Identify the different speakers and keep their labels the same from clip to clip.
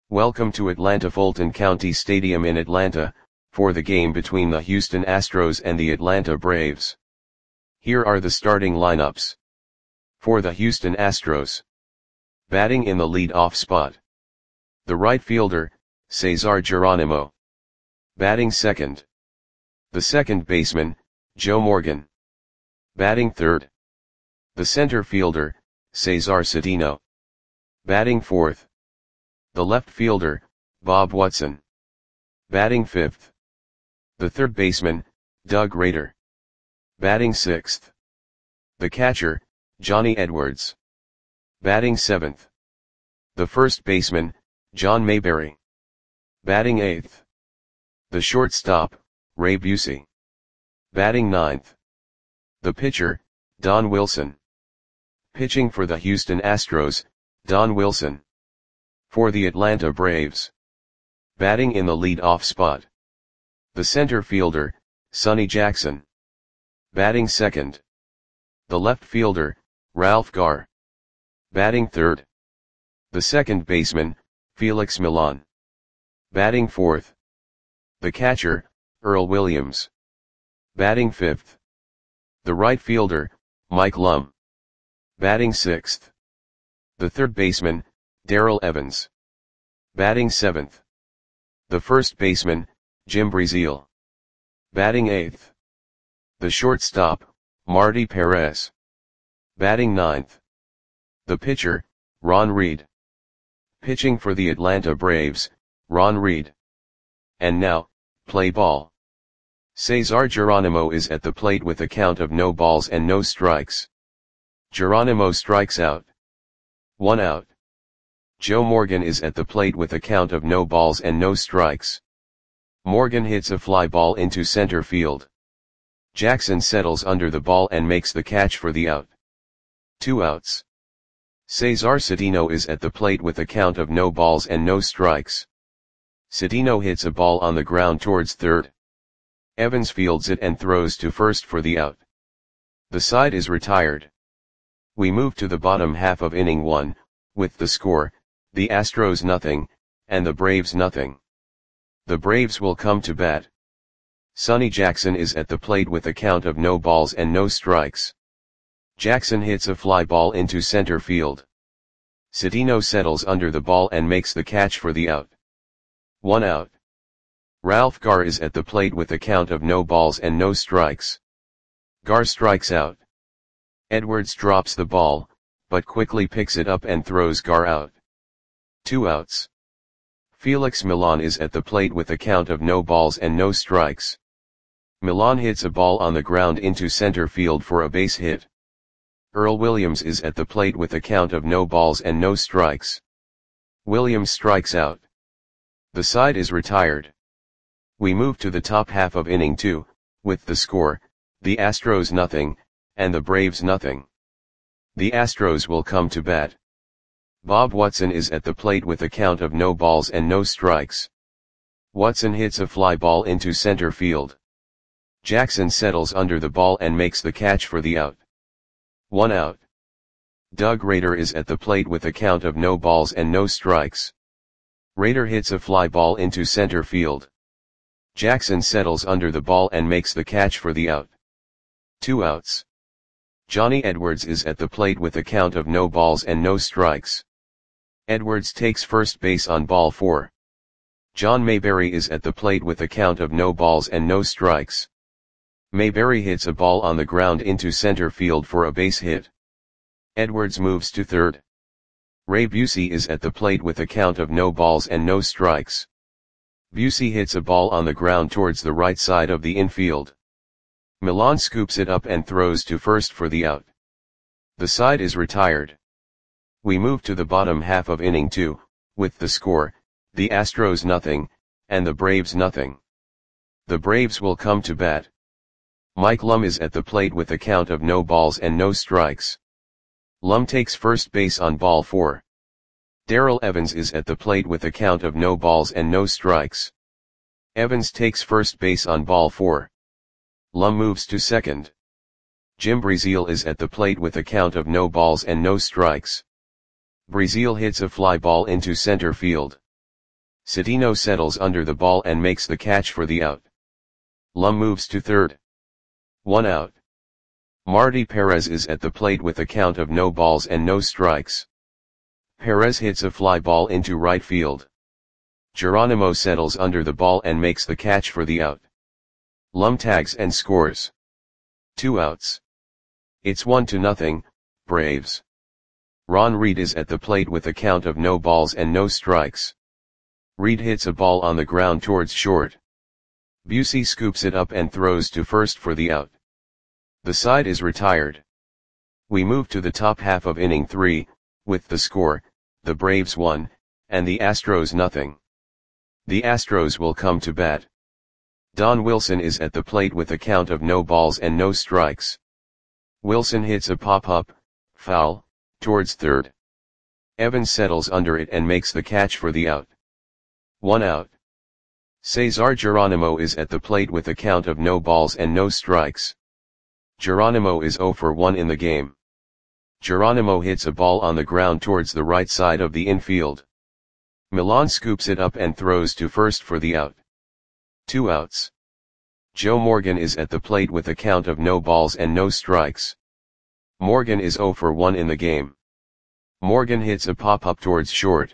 Speaker 1: Welcome to Atlanta Fulton County Stadium in Atlanta, for the game between the Houston Astros and the Atlanta Braves. Here are the starting lineups. For the Houston Astros. Batting in the lead-off spot. The right fielder, Cesar Geronimo. Batting second. The second baseman, Joe Morgan. Batting third. The center fielder, Cesar Cedeno. Batting fourth. The left fielder, Bob Watson. Batting fifth. The third baseman, Doug Rader. Batting sixth. The catcher, Johnny Edwards. Batting seventh. The first baseman, John Mayberry. Batting eighth. The shortstop, Ray Busey. Batting ninth. The pitcher, Don Wilson. Pitching for the Houston Astros, Don Wilson. For the Atlanta Braves. Batting in the lead-off spot. The center fielder, Sonny Jackson. Batting second. The left fielder, Ralph Garr. Batting third. The second baseman, Felix Millan. Batting fourth. The catcher, Earl Williams. Batting fifth. The right fielder, Mike Lum. Batting sixth. The third baseman, Darrell Evans. Batting seventh. The first baseman, Jim Breazeal. Batting eighth. The shortstop, Marty Perez. Batting ninth. The pitcher, Ron Reed. Pitching for the Atlanta Braves, Ron Reed. And now, play ball. Cesar Geronimo is at the plate with a count of no balls and no strikes. Geronimo strikes out. 1 out. Joe Morgan is at the plate with a count of no balls and no strikes. Morgan hits a fly ball into center field. Jackson settles under the ball and makes the catch for the out. 2 outs. Cesar Cedeno is at the plate with a count of no balls and no strikes. Cedeno hits a ball on the ground towards third. Evans fields it and throws to first for the out. The side is retired. We move to the bottom half of inning 1, with the score, the Astros nothing, and the Braves nothing. The Braves will come to bat. Sonny Jackson is at the plate with a count of no balls and no strikes. Jackson hits a fly ball into center field. Cedeno settles under the ball and makes the catch for the out. 1 out. Ralph Garr is at the plate with a count of no balls and no strikes. Garr strikes out. Edwards drops the ball, but quickly picks it up and throws Garr out. 2 outs. Felix Millan is at the plate with a count of no balls and no strikes. Millan hits a ball on the ground into center field for a base hit. Earl Williams is at the plate with a count of no balls and no strikes. Williams strikes out. The side is retired. We move to the top half of inning 2, with the score, the Astros nothing, and the Braves nothing. The Astros will come to bat. Bob Watson is at the plate with a count of no balls and no strikes. Watson hits a fly ball into center field. Jackson settles under the ball and makes the catch for the out. 1 out. Doug Rader is at the plate with a count of no balls and no strikes. Rader hits a fly ball into center field. Jackson settles under the ball and makes the catch for the out. 2 outs. Johnny Edwards is at the plate with a count of no balls and no strikes. Edwards takes first base on ball 4. John Mayberry is at the plate with a count of no balls and no strikes. Mayberry hits a ball on the ground into center field for a base hit. Edwards moves to third. Ray Busey is at the plate with a count of no balls and no strikes. Busey hits a ball on the ground towards the right side of the infield. Millan scoops it up and throws to first for the out. The side is retired. We move to the bottom half of inning 2, with the score, the Astros nothing, and the Braves nothing. The Braves will come to bat. Mike Lum is at the plate with a count of no balls and no strikes. Lum takes first base on ball 4. Darrell Evans is at the plate with a count of no balls and no strikes. Evans takes first base on ball 4. Lum moves to second. Jim Breazeal is at the plate with a count of no balls and no strikes. Breazeal hits a fly ball into center field. Cedeno settles under the ball and makes the catch for the out. Lum moves to third. 1 out. Marty Perez is at the plate with a count of no balls and no strikes. Perez hits a fly ball into right field. Geronimo settles under the ball and makes the catch for the out. Lum tags and scores. 2 outs. It's 1-0, Braves. Ron Reed is at the plate with a count of no balls and no strikes. Reed hits a ball on the ground towards short. Busey scoops it up and throws to first for the out. The side is retired. We move to the top half of inning 3, with the score, the Braves 1, and the Astros 0. The Astros will come to bat. Don Wilson is at the plate with a count of no balls and no strikes. Wilson hits a pop-up, foul, towards third. Evans settles under it and makes the catch for the out. 1 out. Cesar Geronimo is at the plate with a count of no balls and no strikes. Geronimo is 0 for 1 in the game. Geronimo hits a ball on the ground towards the right side of the infield. Milan scoops it up and throws to first for the out. 2 outs. Joe Morgan is at the plate with a count of no balls and no strikes. Morgan is 0 for 1 in the game. Morgan hits a pop-up towards short.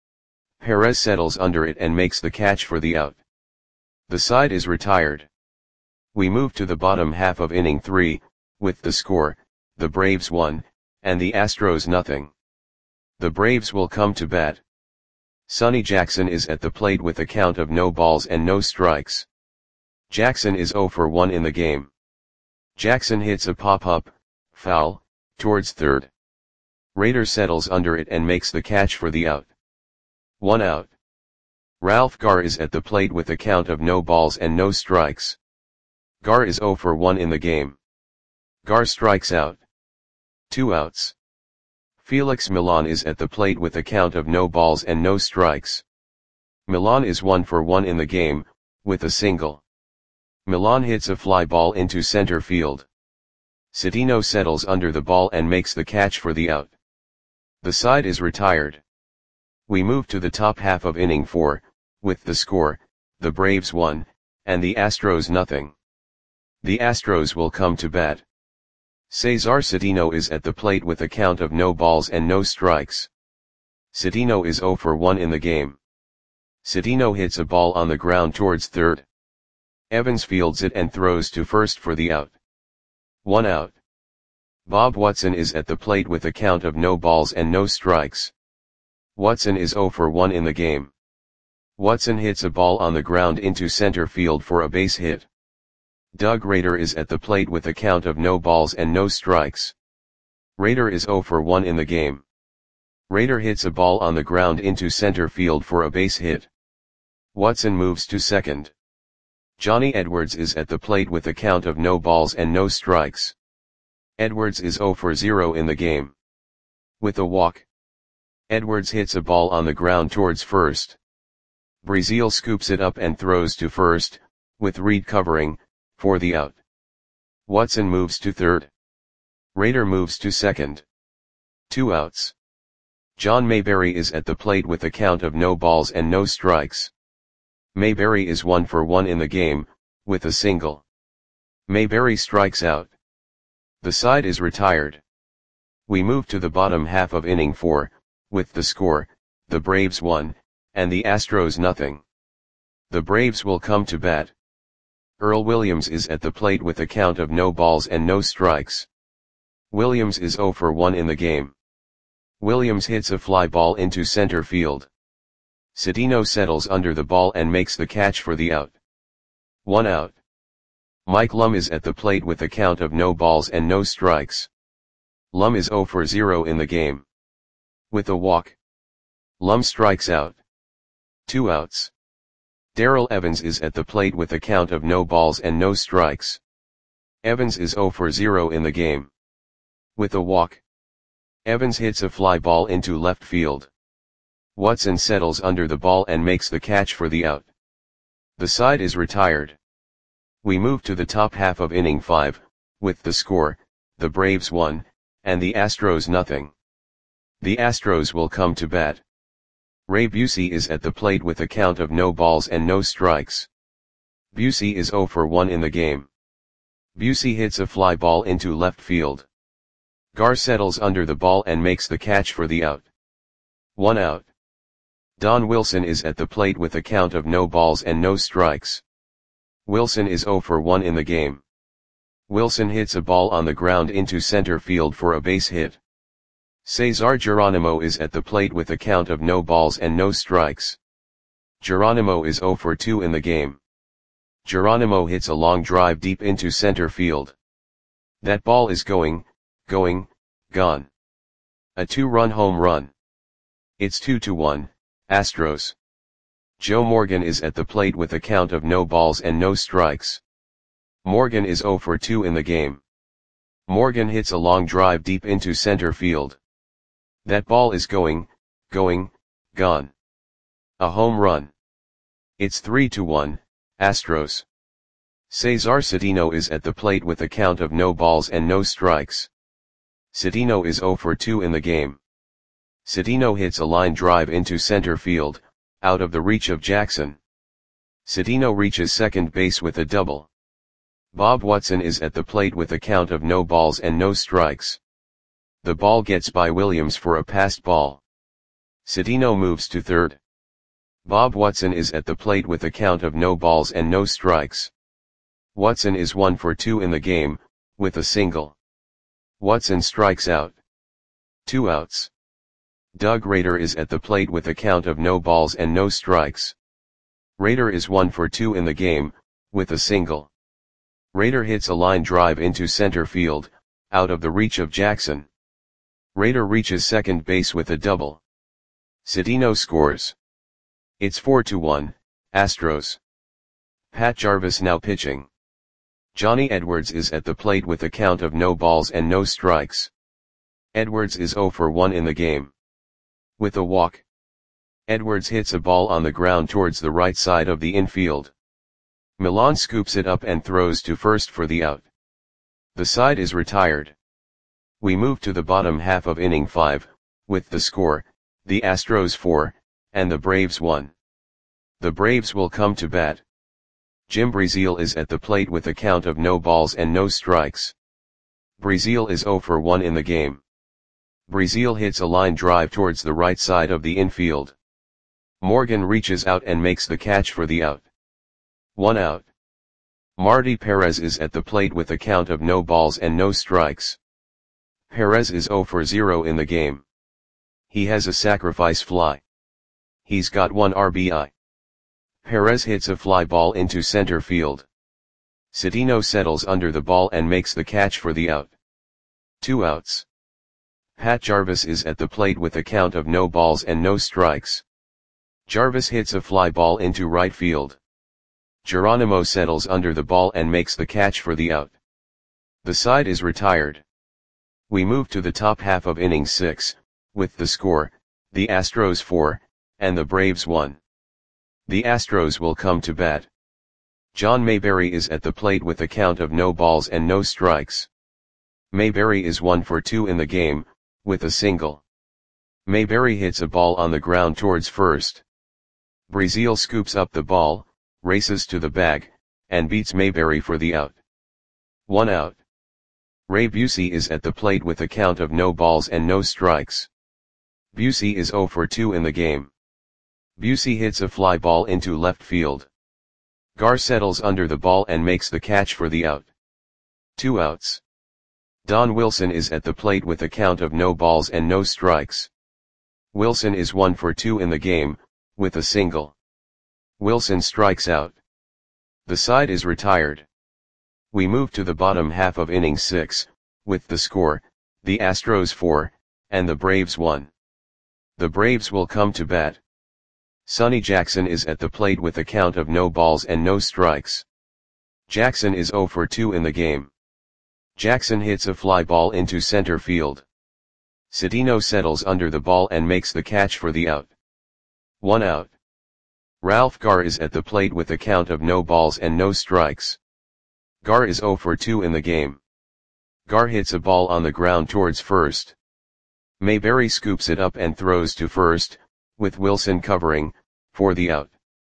Speaker 1: Perez settles under it and makes the catch for the out. The side is retired. We move to the bottom half of inning 3, with the score, the Braves 1, and the Astros 0. The Braves will come to bat. Sonny Jackson is at the plate with a count of no balls and no strikes. Jackson is 0 for 1 in the game. Jackson hits a pop-up, foul, towards third. Rader settles under it and makes the catch for the out. 1 out. Ralph Garr is at the plate with a count of no balls and no strikes. Garr is 0 for 1 in the game. Garr strikes out. 2 outs. Felix Milan is at the plate with a count of no balls and no strikes. Milan is 1 for 1 in the game, with a single. Milan hits a fly ball into center field. Cedeno settles under the ball and makes the catch for the out. The side is retired. We move to the top half of inning 4, with the score, the Braves 1, and the Astros 0. The Astros will come to bat. Cesar Cedeno is at the plate with a count of no balls and no strikes. Cedeno is 0 for 1 in the game. Cedeno hits a ball on the ground towards third. Evans fields it and throws to first for the out. 1 out. Bob Watson is at the plate with a count of no balls and no strikes. Watson is 0 for 1 in the game. Watson hits a ball on the ground into center field for a base hit. Doug Rader is at the plate with a count of no balls and no strikes. Rader is 0 for 1 in the game. Rader hits a ball on the ground into center field for a base hit. Watson moves to second. Johnny Edwards is at the plate with a count of no balls and no strikes. Edwards is 0 for 0 in the game. With a walk. Edwards hits a ball on the ground towards first. Brazil scoops it up and throws to first, with Reed covering, for the out. Watson moves to third. Rader moves to second. 2 outs. John Mayberry is at the plate with a count of no balls and no strikes. Mayberry is 1 for 1 in the game, with a single. Mayberry strikes out. The side is retired. We move to the bottom half of inning 4, with the score, the Braves 1, and the Astros 0. The Braves will come to bat. Earl Williams is at the plate with a count of no balls and no strikes. Williams is 0 for 1 in the game. Williams hits a fly ball into center field. Cedeno settles under the ball and makes the catch for the out. 1 out. Mike Lum is at the plate with a count of no balls and no strikes. Lum is 0 for 0 in the game. With a walk. Lum strikes out. 2 outs. Darrell Evans is at the plate with a count of no balls and no strikes. Evans is 0 for 0 in the game. With a walk. Evans hits a fly ball into left field. Watson settles under the ball and makes the catch for the out. The side is retired. We move to the top half of inning 5, with the score, the Braves 1, and the Astros 0. The Astros will come to bat. Ray Busey is at the plate with a count of no balls and no strikes. Busey is 0 for 1 in the game. Busey hits a fly ball into left field. Gar settles under the ball and makes the catch for the out. 1 out. Don Wilson is at the plate with a count of no balls and no strikes. Wilson is 0 for 1 in the game. Wilson hits a ball on the ground into center field for a base hit. Cesar Geronimo is at the plate with a count of no balls and no strikes. Geronimo is 0 for 2 in the game. Geronimo hits a long drive deep into center field. That ball is gone. A 2-run home run. It's 2-1, Astros. Joe Morgan is at the plate with a count of no balls and no strikes. Morgan is 0 for 2 in the game. Morgan hits a long drive deep into center field. That ball is gone. A home run. It's 3-1, Astros. Cesar Cedeno is at the plate with a count of no balls and no strikes. Cedeno is 0 for 2 in the game. Cedeno hits a line drive into center field, out of the reach of Jackson. Cedeno reaches second base with a double. Bob Watson is at the plate with a count of no balls and no strikes. The ball gets by Williams for a passed ball. Cedeno moves to third. Bob Watson is at the plate with a count of no balls and no strikes. Watson is 1 for 2 in the game, with a single. Watson strikes out. 2 outs. Doug Rader is at the plate with a count of no balls and no strikes. Rader is 1 for 2 in the game, with a single. Rader hits a line drive into center field, out of the reach of Jackson. Rader reaches second base with a double. Cedeno scores. It's 4-1, Astros. Pat Jarvis now pitching. Johnny Edwards is at the plate with a count of no balls and no strikes. Edwards is 0 for 1 in the game. With a walk. Edwards hits a ball on the ground towards the right side of the infield. Milan scoops it up and throws to first for the out. The side is retired. We move to the bottom half of inning 5, with the score, the Astros 4, and the Braves 1. The Braves will come to bat. Jim Breazeal is at the plate with a count of no balls and no strikes. Breazeal is 0 for 1 in the game. Breazeal hits a line drive towards the right side of the infield. Morgan reaches out and makes the catch for the out. 1 out. Marty Perez is at the plate with a count of no balls and no strikes. Perez is 0 for 0 in the game. He has a sacrifice fly. He's got 1 RBI. Perez hits a fly ball into center field. Cedeno settles under the ball and makes the catch for the out. 2 outs. Pat Jarvis is at the plate with a count of no balls and no strikes. Jarvis hits a fly ball into right field. Geronimo settles under the ball and makes the catch for the out. The side is retired. We move to the top half of inning 6, with the score, the Astros 4, and the Braves 1. The Astros will come to bat. John Mayberry is at the plate with a count of no balls and no strikes. Mayberry is 1 for 2 in the game, with a single. Mayberry hits a ball on the ground towards first. Breazeal scoops up the ball, races to the bag, and beats Mayberry for the out. 1 out. Ray Busey is at the plate with a count of no balls and no strikes. Busey is 0 for 2 in the game. Busey hits a fly ball into left field. Gar settles under the ball and makes the catch for the out. 2 outs. Don Wilson is at the plate with a count of no balls and no strikes. Wilson is 1 for 2 in the game, with a single. Wilson strikes out. The side is retired. We move to the bottom half of inning 6, with the score, the Astros 4, and the Braves 1. The Braves will come to bat. Sonny Jackson is at the plate with a count of no balls and no strikes. Jackson is 0 for 2 in the game. Jackson hits a fly ball into center field. Cedeno settles under the ball and makes the catch for the out. 1 out. Ralph Gar is at the plate with a count of no balls and no strikes. Gar is 0 for 2 in the game. Gar hits a ball on the ground towards first. Mayberry scoops it up and throws to first, with Wilson covering, for the out.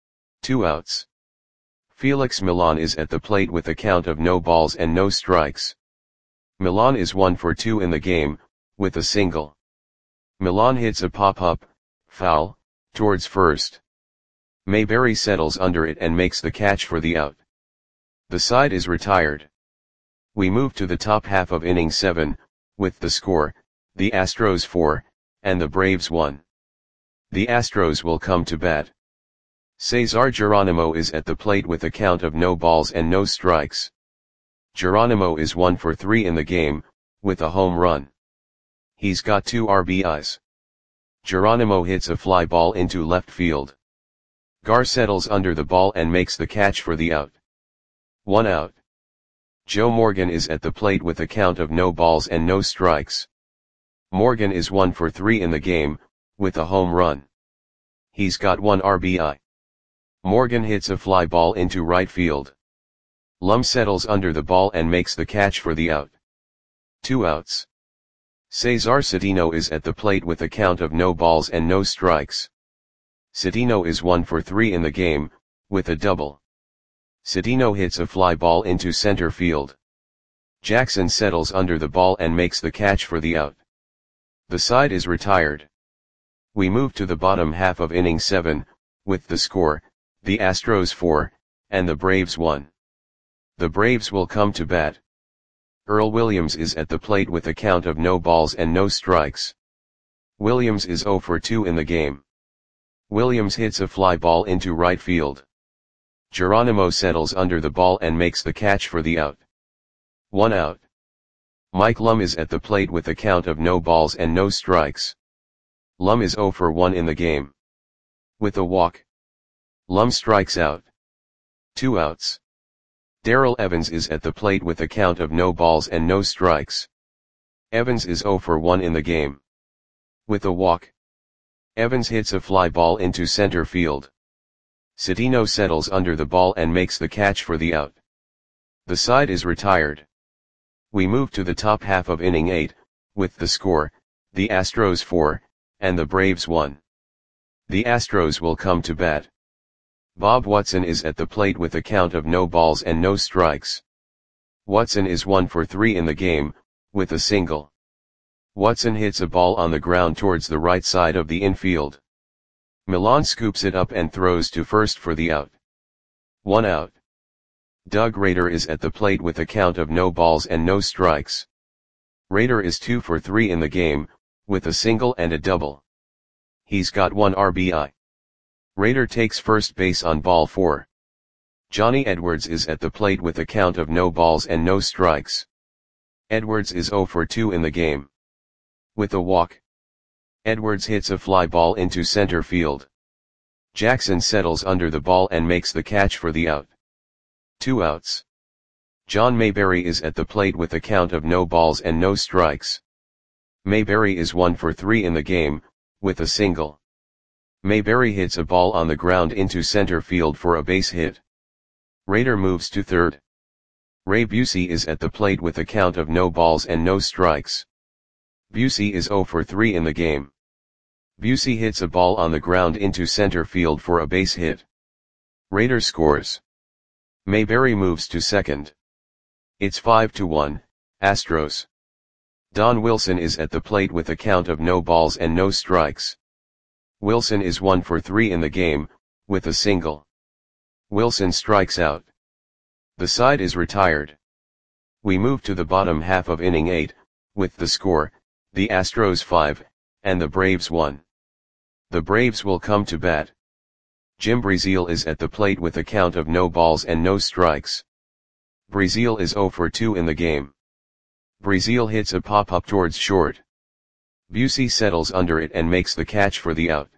Speaker 1: 2 outs. Felix Milan is at the plate with a count of no balls and no strikes. Milan is 1 for 2 in the game, with a single. Milan hits a pop-up, foul, towards first. Mayberry settles under it and makes the catch for the out. The side is retired. We move to the top half of inning 7, with the score, the Astros 4, and the Braves 1. The Astros will come to bat. Cesar Geronimo is at the plate with a count of no balls and no strikes. Geronimo is 1 for 3 in the game, with a home run. He's got 2 RBIs. Geronimo hits a fly ball into left field. Gar settles under the ball and makes the catch for the out. 1 out. Joe Morgan is at the plate with a count of no balls and no strikes. Morgan is 1 for 3 in the game, with a home run. He's got 1 RBI. Morgan hits a fly ball into right field. Lum settles under the ball and makes the catch for the out. 2 outs. Cesar Cedeno is at the plate with a count of no balls and no strikes. Cedeno is 1 for 3 in the game, with a double. Cedeno hits a fly ball into center field. Jackson settles under the ball and makes the catch for the out. The side is retired. We move to the bottom half of inning 7, with the score, the Astros 4, and the Braves 1. The Braves will come to bat. Earl Williams is at the plate with a count of no balls and no strikes. Williams is 0 for 2 in the game. Williams hits a fly ball into right field. Geronimo settles under the ball and makes the catch for the out. 1 out. Mike Lum is at the plate with a count of no balls and no strikes. Lum is 0 for 1 in the game. With a walk. Lum strikes out. 2 outs. Darrell Evans is at the plate with a count of no balls and no strikes. Evans is 0 for 1 in the game. With a walk. Evans hits a fly ball into center field. Cedeno settles under the ball and makes the catch for the out. The side is retired. We move to the top half of inning 8, with the score, the Astros 4, and the Braves 1. The Astros will come to bat. Bob Watson is at the plate with a count of no balls and no strikes. Watson is 1 for 3 in the game, with a single. Watson hits a ball on the ground towards the right side of the infield. Milan scoops it up and throws to first for the out. 1 out. Doug Rader is at the plate with a count of no balls and no strikes. Rader is 2 for 3 in the game, with a single and a double. He's got 1 RBI. Rader takes first base on ball 4. Johnny Edwards is at the plate with a count of no balls and no strikes. Edwards is 0 for 2 in the game. With a walk. Edwards hits a fly ball into center field. Jackson settles under the ball and makes the catch for the out. 2 outs. John Mayberry is at the plate with a count of no balls and no strikes. Mayberry is 1 for 3 in the game, with a single. Mayberry hits a ball on the ground into center field for a base hit. Rader moves to third. Ray Busey is at the plate with a count of no balls and no strikes. Busey is 0 for 3 in the game. Busey hits a ball on the ground into center field for a base hit. Rader scores. Mayberry moves to second. It's 5-1, Astros. Don Wilson is at the plate with a count of no balls and no strikes. Wilson is 1 for 3 in the game, with a single. Wilson strikes out. The side is retired. We move to the bottom half of inning 8, with the score, the Astros 5, and the Braves 1. The Braves will come to bat. Jim Breazeal is at the plate with a count of no balls and no strikes. Breazeal is 0 for 2 in the game. Breazeal hits a pop-up towards short. Busey settles under it and makes the catch for the out.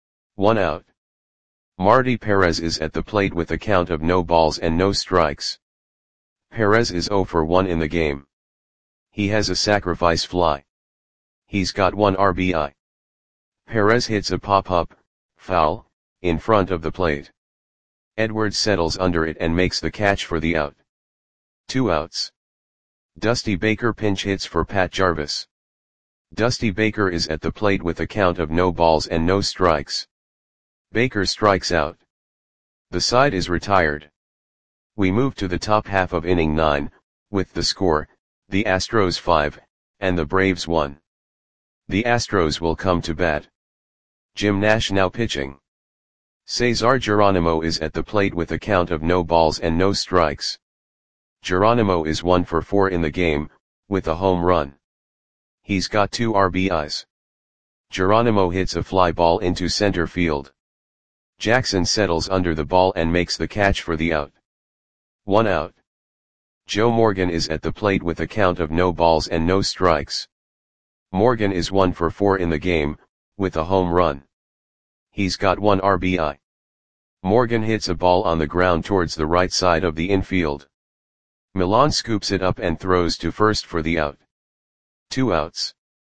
Speaker 1: 1 out. Marty Perez is at the plate with a count of no balls and no strikes. Perez is 0 for 1 in the game. He has a sacrifice fly. He's got 1 RBI. Perez hits a pop-up, foul, in front of the plate. Edwards settles under it and makes the catch for the out. 2 outs. Dusty Baker pinch hits for Pat Jarvis. Dusty Baker is at the plate with a count of no balls and no strikes. Baker strikes out. The side is retired. We move to the top half of inning 9, with the score, the Astros 5, and the Braves 1. The Astros will come to bat. Jim Nash now pitching. Cesar Geronimo is at the plate with a count of no balls and no strikes. Geronimo is 1 for 4 in the game, with a home run. He's got 2 RBIs. Geronimo hits a fly ball into center field. Jackson settles under the ball and makes the catch for the out. 1 out. Joe Morgan is at the plate with a count of no balls and no strikes. Morgan is 1 for 4 in the game, with a home run. He's got 1 RBI. Morgan hits a ball on the ground towards the right side of the infield. Milan scoops it up and throws to first for the out. 2 outs.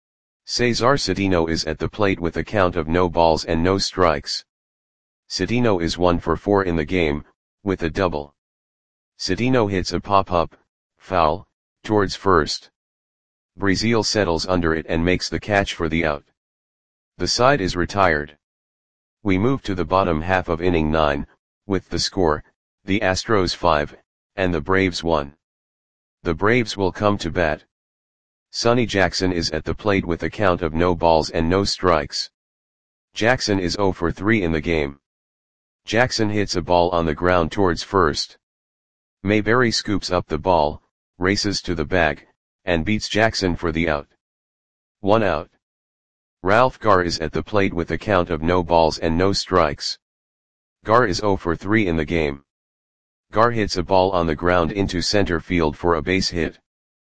Speaker 1: Cesar Citino is at the plate with a count of no balls and no strikes. Citino is 1 for 4 in the game, with a double. Citino hits a pop-up, foul, towards first. Brazil settles under it and makes the catch for the out. The side is retired. We move to the bottom half of inning 9, with the score, the Astros 5, and the Braves 1. The Braves will come to bat. Sonny Jackson is at the plate with a count of no balls and no strikes. Jackson is 0 for 3 in the game. Jackson hits a ball on the ground towards first. Mayberry scoops up the ball, races to the bag, and beats Jackson for the out. 1 out. Ralph Garr is at the plate with a count of no balls and no strikes. Garr is 0 for 3 in the game. Garr hits a ball on the ground into center field for a base hit.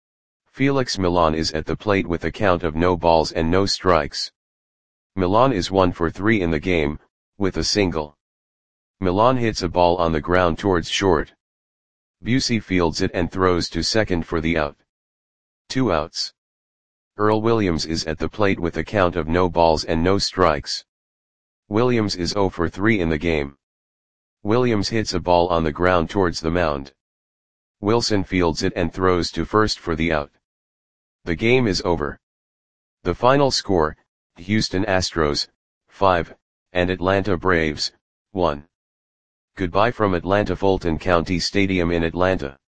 Speaker 1: Felix Milan is at the plate with a count of no balls and no strikes. Milan is 1 for 3 in the game, with a single. Milan hits a ball on the ground towards short. Busey fields it and throws to second for the out. 2 outs. Earl Williams is at the plate with a count of no balls and no strikes. Williams is 0 for 3 in the game. Williams hits a ball on the ground towards the mound. Wilson fields it and throws to first for the out. The game is over. The final score, Houston Astros, 5, and Atlanta Braves, 1. Goodbye from Atlanta Fulton County Stadium in Atlanta.